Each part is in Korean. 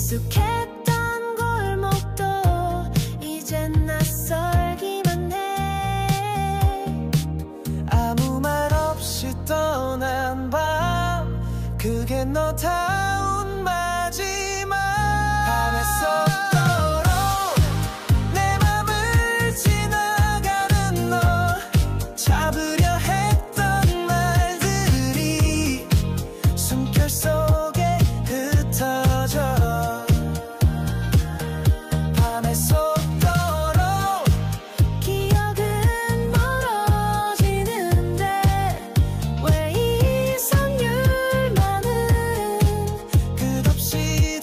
익숙했던 골목도 이젠 낯설기만 해. 아무 말 없이 떠난 밤, 그게 너다운 마지막. 밤에 쏟도록 내 맘을 지나가는 너, 잡으려 했던 말들이 숨결 속에 흩어져. 밤에 쏟도록 기억은 멀어지는데 왜 이상률만은 끝없이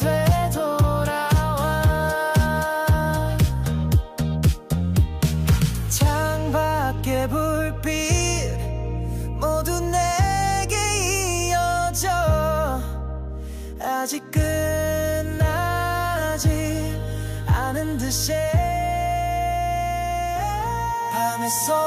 되돌아와. 창밖의 불빛 모두 내게 이어져. 아직 끝나지 않은 듯이 밤에 쏟